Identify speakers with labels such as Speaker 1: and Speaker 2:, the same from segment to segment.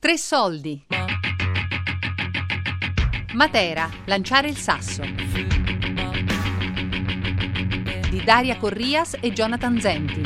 Speaker 1: Tre soldi. Matera, lanciare il sasso. Di Daria Corrias e Jonathan Zenti.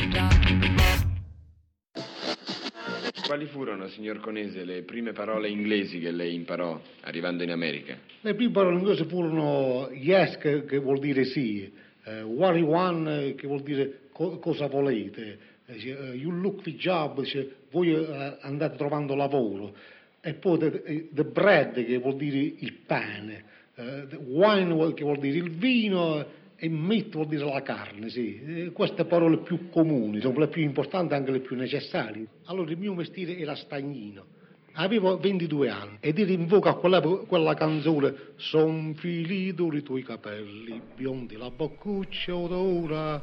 Speaker 2: Quali furono, signor Conese, le prime parole inglesi che lei imparò arrivando in America?
Speaker 3: Le prime parole inglesi furono yes, che vuol dire sì, what you want, che vuol dire cosa volete, you look for job, voi andate trovando lavoro, e poi the bread, che vuol dire il pane, the wine, che vuol dire il vino, e meat vuol dire la carne, sì. Queste parole più comuni, sono le più importanti, anche le più necessarie. Allora il mio mestiere era stagnino. Avevo 22 anni ed ero in voga a quella canzone Son finiti i tuoi capelli, biondi la boccuccia d'ora.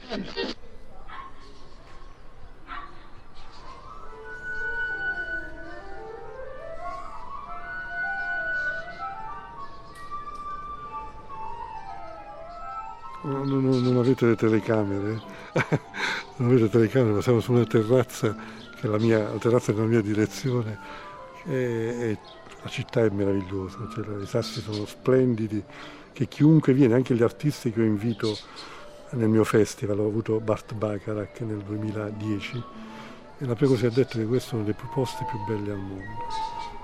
Speaker 4: Non avete le telecamere? Non avete telecamere, ma siamo su una terrazza, che è la terrazza della mia direzione, e la città è meravigliosa, cioè, i sassi sono splendidi, che chiunque viene, anche gli artisti che io invito nel mio festival, ho avuto Bart Bacharach nel 2010, e la prima cosa che ha detto è che questi sono dei posti più belli al mondo.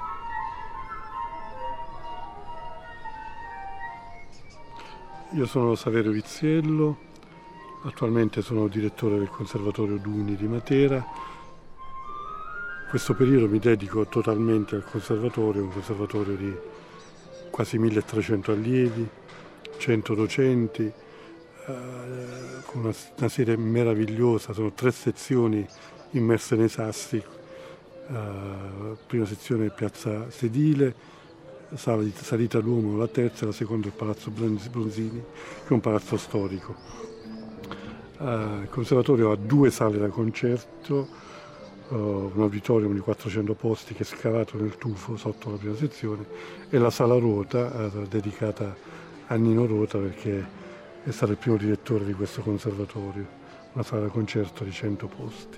Speaker 4: Io sono Saverio Viziello, attualmente sono direttore del Conservatorio Duni di Matera. In questo periodo mi dedico totalmente al conservatorio, un conservatorio di quasi 1300 allievi, 100 docenti, con una sede meravigliosa, sono 3 sezioni immerse nei sassi, prima sezione Piazza Sedile, salita Duomo la terza, e la seconda è il Palazzo Bronzini, che è un palazzo storico. Il conservatorio ha 2 sale da concerto, un auditorium di 400 posti che è scavato nel tufo sotto la prima sezione, e la sala Rota, dedicata a Nino Rota, perché è stato il primo direttore di questo conservatorio, una sala da concerto di 100 posti.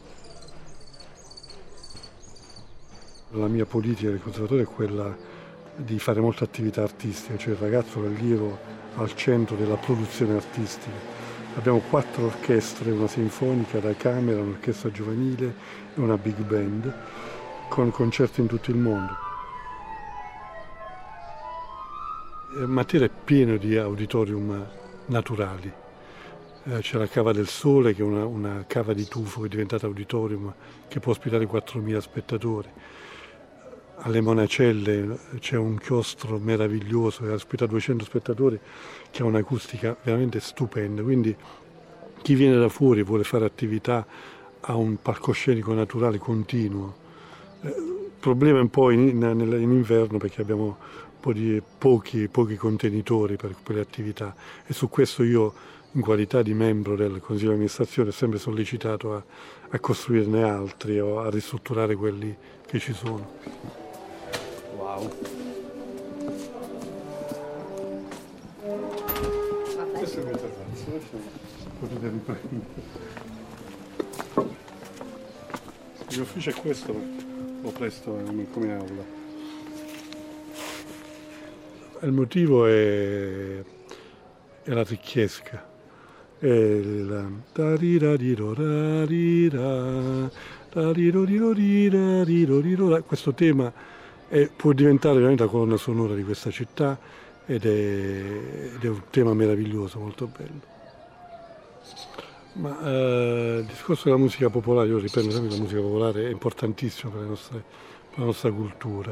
Speaker 4: La mia politica del conservatorio è quella di fare molta attività artistica, cioè il ragazzo l'allievo al centro della produzione artistica. Abbiamo 4 orchestre, una sinfonica da camera, un'orchestra giovanile e una big band, con concerti in tutto il mondo. Matera è pieno di auditorium naturali. C'è la Cava del Sole, che è una cava di tufo che è diventata auditorium, che può ospitare 4.000 spettatori. Alle Monacelle c'è un chiostro meraviglioso che ospita 200 spettatori, che ha un'acustica veramente stupenda, quindi chi viene da fuori e vuole fare attività ha un palcoscenico naturale continuo. Problema un po' in inverno, perché abbiamo un po' di pochi contenitori per quelle attività, e su questo io, in qualità di membro del Consiglio di amministrazione, ho sempre sollecitato a costruirne altri o a ristrutturare quelli che ci sono. Wow. Questo è il mio terrazzo, potete riprendere. Il mio ufficio è questo, lo presto come aula. Il motivo è la Ricchiesca. Questo tema può diventare veramente la colonna sonora di questa città, ed è un tema meraviglioso, molto bello. Ma il discorso della musica popolare, io ripeto sempre che la musica popolare è importantissima per la nostra cultura.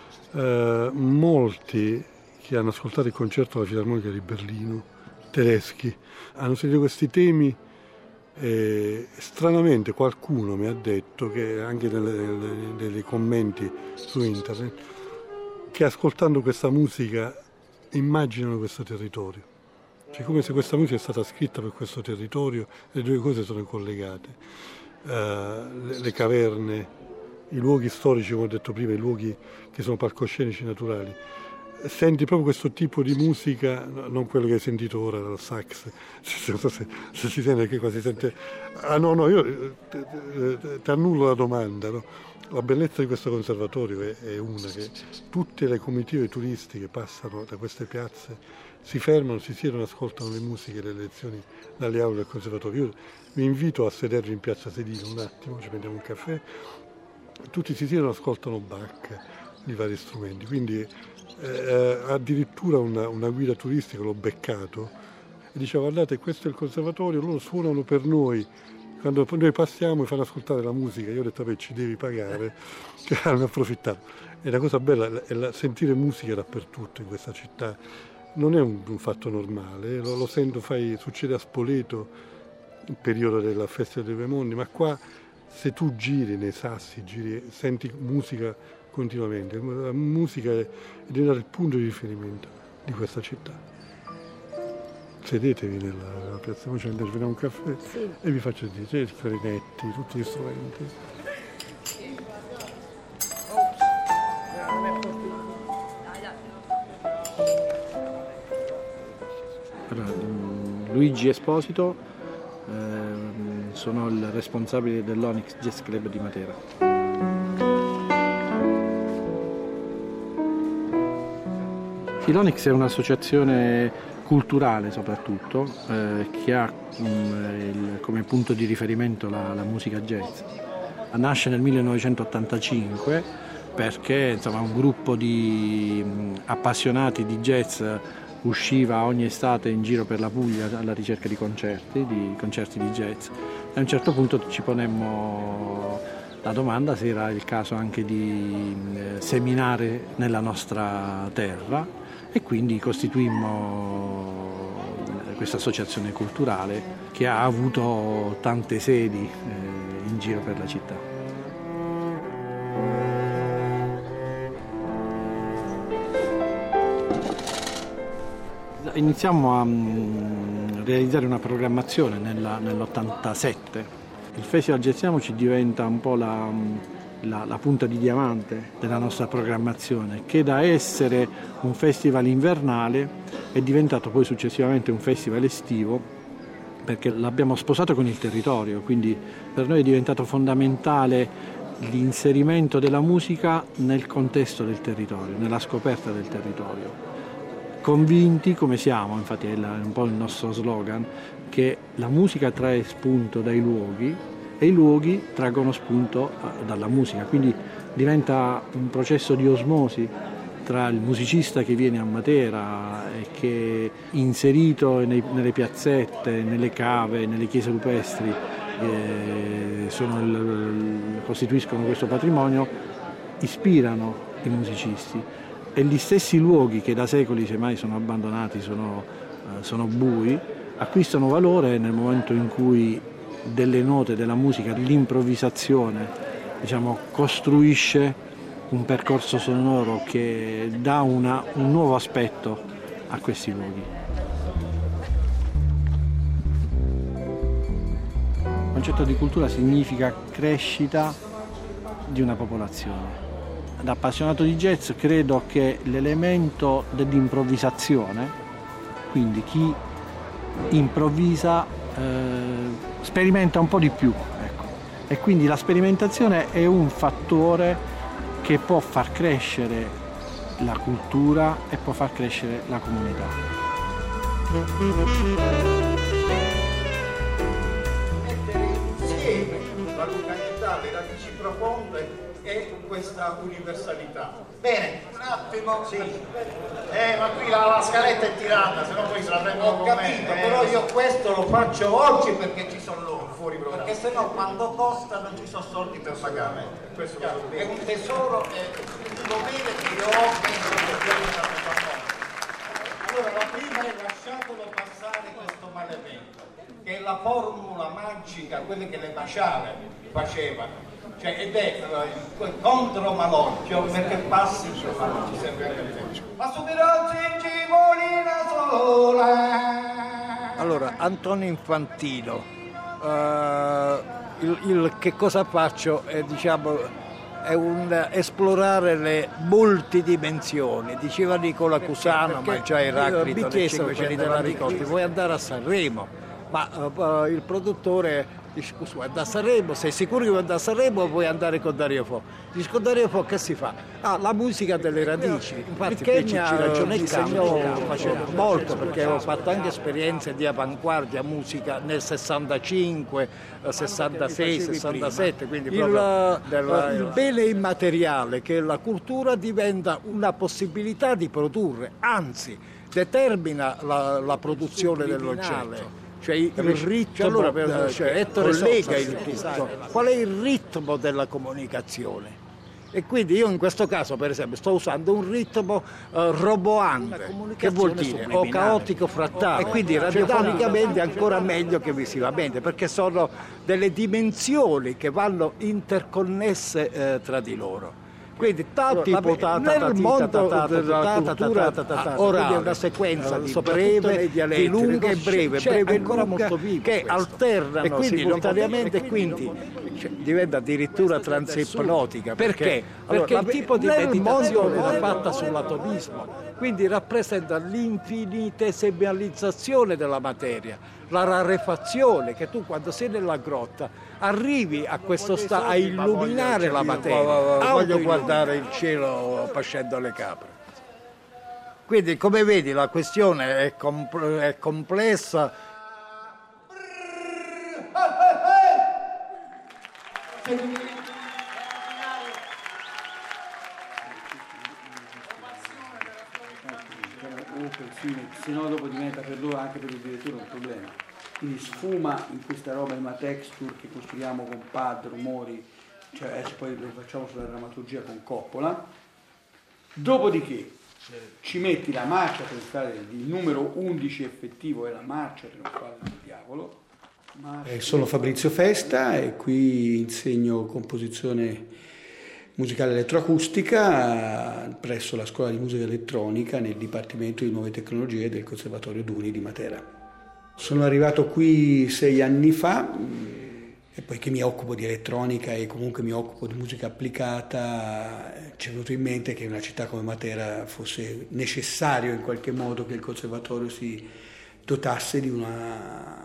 Speaker 4: Molti che hanno ascoltato il concerto alla Filarmonica di Berlino, tedeschi, hanno sentito questi temi. Stranamente qualcuno mi ha detto, che anche nei commenti su internet, che ascoltando questa musica immaginano questo territorio, cioè come se questa musica è stata scritta per questo territorio, le 2 cose sono collegate. Le caverne, i luoghi storici, come ho detto prima, i luoghi che sono palcoscenici naturali, senti proprio questo tipo di musica, non quello che hai sentito ora dal sax, non so se si sente, che qua si sente. Io ti annullo la domanda, no? La bellezza di questo conservatorio è una, che tutte le comitive turistiche passano da queste piazze, si fermano, si siedono, ascoltano le musiche, le lezioni dalle aule del conservatorio. Io vi invito a sedervi in piazza Sedile un attimo, ci prendiamo un caffè, tutti si siedono, ascoltano Bach, di vari strumenti, quindi addirittura una guida turistica, l'ho beccato, e diceva: guardate, questo è il conservatorio, loro suonano per noi, quando noi passiamo e fanno ascoltare la musica. Io ho detto: beh, ci devi pagare, che hanno approfittato. E la cosa bella è sentire musica dappertutto in questa città, non è un fatto normale, lo sento, succede a Spoleto, il periodo della festa dei Due Mondi, ma qua se tu giri nei sassi, senti musica continuamente. La musica è diventata il punto di riferimento di questa città. Sedetevi nella piazza Mocente, ci prendiamo un caffè, sì, e vi faccio sentire i clarinetti, tutti gli strumenti.
Speaker 5: Allora, Luigi Esposito, sono il responsabile dell'Onyx Jazz Club di Matera. L'Onyx è un'associazione culturale soprattutto, che ha come punto di riferimento la musica jazz. Nasce nel 1985 perché un gruppo di appassionati di jazz usciva ogni estate in giro per la Puglia alla ricerca di concerti di jazz. E a un certo punto ci ponemmo la domanda se era il caso anche di seminare nella nostra terra, e quindi costituimmo questa associazione culturale che ha avuto tante sedi in giro per la città. Iniziamo a realizzare una programmazione nell'87. Il Festival Jazziamo ci diventa un po' la punta di diamante della nostra programmazione, che da essere un festival invernale è diventato poi successivamente un festival estivo, perché l'abbiamo sposato con il territorio, quindi per noi è diventato fondamentale l'inserimento della musica nel contesto del territorio, nella scoperta del territorio. Convinti come siamo, infatti è un po' il nostro slogan, che la musica trae spunto dai luoghi e i luoghi traggono spunto dalla musica, quindi diventa un processo di osmosi tra il musicista che viene a Matera e che inserito nelle piazzette, nelle cave, nelle chiese rupestri costituiscono questo patrimonio, ispirano i musicisti, e gli stessi luoghi che da secoli semmai sono abbandonati, sono bui, acquistano valore nel momento in cui delle note della musica, l'improvvisazione, costruisce un percorso sonoro che dà un nuovo aspetto a questi luoghi. Il concetto di cultura significa crescita di una popolazione. Da appassionato di jazz credo che l'elemento dell'improvvisazione, quindi chi improvvisa sperimenta un po' di più, ecco. E quindi la sperimentazione è un fattore che può far crescere la cultura e può far crescere la comunità.
Speaker 6: Insieme la località, le radici profonde e questa universalità. Bene, un attimo. Sì. Ma qui la scaletta è tirata, se no poi se la prendo. Ho capito, però io questo lo faccio oggi perché ci sono loro fuori programma. Perché se no quando costa non ci sono soldi per pagare. Questo è un tesoro, è un dovere che io ho dentro. Allora la prima è lasciatelo passare questo maledetto, che è la formula magica, quelle che le baciave facevano. Ed è contro Malocchio, perché passi ma non ci serve niente. Ma subirò ci volina sola.
Speaker 7: Allora, Antonio Infantino, il che cosa faccio è
Speaker 6: è un esplorare le multidimensioni. Diceva Nicola Cusano, ma già Eraclito nel 500 anni scorsi, vuoi andare a Sanremo? Ma il produttore dice, vuoi andare a Sanremo? Sei sicuro che vuoi andare a Sanremo o vuoi andare con Dario Fo? Dice, con Dario Fo che si fa? La musica delle radici. Infatti ci ragionò facendo molto, perché ho fatto anche esperienze di avanguardia, musica nel 65, 66, 67, quindi il bene immateriale che è la cultura diventa una possibilità di produrre, anzi determina la produzione dell'oggetto. Cioè il ritmo, collega il tutto. Qual è il ritmo della comunicazione? E quindi io in questo caso, per esempio, sto usando un ritmo roboante, che vuol dire o caotico frattale, e quindi radiofonicamente ancora meglio che visivamente, perché sono delle dimensioni che vanno interconnesse tra di loro. Quindi nel mondo della cultura orale, una sequenza di breve, di lunga e breve, breve ancora molto vivo, che alternano simultaneamente, quindi diventa addirittura transipnotica. Perché? Perché il tipo di meditazione è fatta sull'atomismo, quindi rappresenta l'infinitesimalizzazione della materia, la rarefazione, che tu quando sei nella grotta arrivi a questo stato, a illuminare la materia. Voglio guardare il cielo pascendo le capre. Quindi, come vedi, la questione è complessa.
Speaker 7: Se no dopo diventa per loro, anche per il direttore, un problema. Quindi sfuma in questa roba, in una texture che costruiamo con pad, rumori, cioè adesso poi lo facciamo sulla drammaturgia con Coppola. Dopodiché ci metti la marcia trionfale, il numero 11 effettivo è la marcia trionfale del diavolo. Sono Fabrizio Festa e qui insegno composizione musicale elettroacustica presso la Scuola di Musica Elettronica nel Dipartimento di Nuove Tecnologie del Conservatorio Duni di Matera. Sono arrivato qui 6 anni fa e poiché mi occupo di elettronica e comunque mi occupo di musica applicata, ci è venuto in mente che in una città come Matera fosse necessario in qualche modo che il Conservatorio si dotasse di una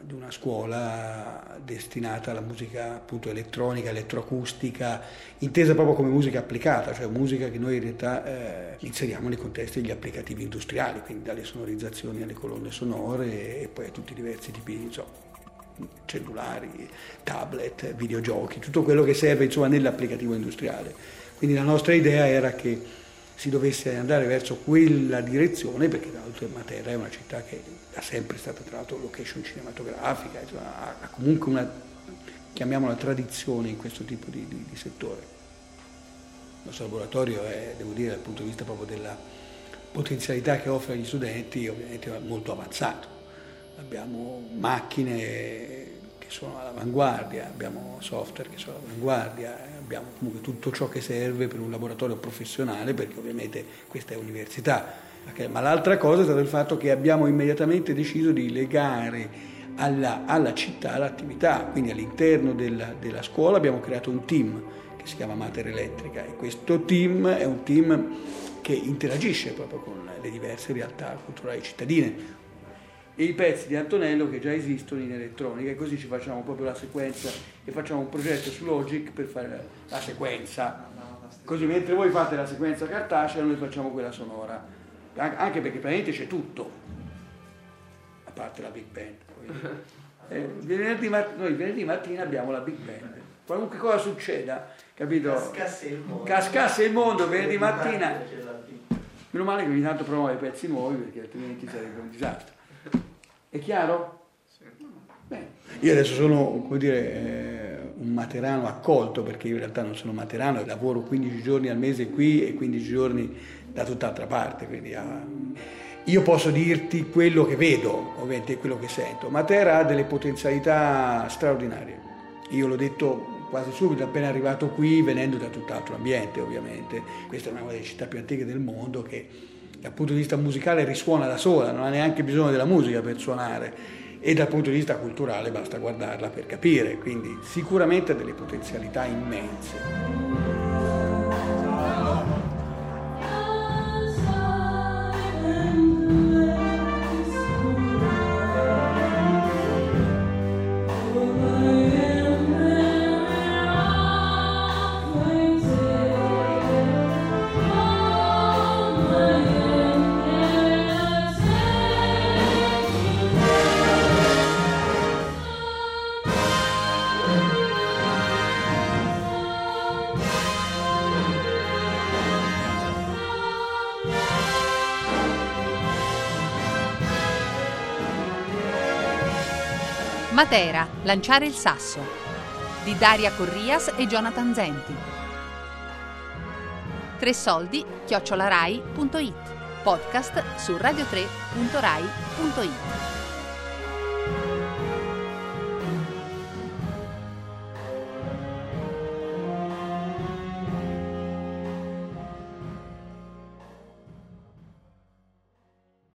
Speaker 7: scuola destinata alla musica appunto elettronica, elettroacustica, intesa proprio come musica applicata, cioè musica che noi in realtà inseriamo nei contesti degli applicativi industriali, quindi dalle sonorizzazioni alle colonne sonore e poi a tutti i diversi tipi, cellulari, tablet, videogiochi, tutto quello che serve nell'applicativo industriale. Quindi la nostra idea era che si dovesse andare verso quella direzione, perché tra l'altro Matera è una città che è sempre stata tra l'altro location cinematografica, ha comunque una, chiamiamola, tradizione in questo tipo di settore. Il nostro laboratorio è, devo dire, dal punto di vista proprio della potenzialità che offre agli studenti, ovviamente molto avanzato. Abbiamo macchine che sono all'avanguardia, abbiamo software che sono all'avanguardia, abbiamo comunque tutto ciò che serve per un laboratorio professionale, perché ovviamente questa è università. Ma l'altra cosa è stato il fatto che abbiamo immediatamente deciso di legare alla città l'attività, quindi all'interno della scuola abbiamo creato un team che si chiama Mater Elettrica e questo team è un team che interagisce proprio con le diverse realtà culturali cittadine. E i pezzi di Antonello che già esistono in elettronica, e così ci facciamo proprio la sequenza e facciamo un progetto su Logic per fare la sequenza. Così mentre voi fate la sequenza cartacea noi facciamo quella sonora, anche perché praticamente c'è tutto, a parte la Big Band. Noi venerdì mattina abbiamo la Big Band, qualunque cosa succeda, capito? Cascasse il mondo venerdì mattina. Meno male che ogni tanto promuove pezzi nuovi, perché altrimenti sarebbe un disastro. È chiaro? Sì. Bene. Io adesso sono, come dire, un materano accolto, perché io in realtà non sono materano, lavoro 15 giorni al mese qui e 15 giorni da tutt'altra parte, quindi io posso dirti quello che vedo, ovviamente quello che sento. Matera ha delle potenzialità straordinarie. Io l'ho detto quasi subito, appena arrivato qui, venendo da tutt'altro ambiente, ovviamente. Questa è una delle città più antiche del mondo che dal punto di vista musicale risuona da sola, non ha neanche bisogno della musica per suonare, e dal punto di vista culturale basta guardarla per capire, quindi sicuramente ha delle potenzialità immense.
Speaker 1: Matera, lanciare il sasso, di Daria Corrias e Jonathan Zenti. 3soldi@rai.it. Podcast su radio3.rai.it.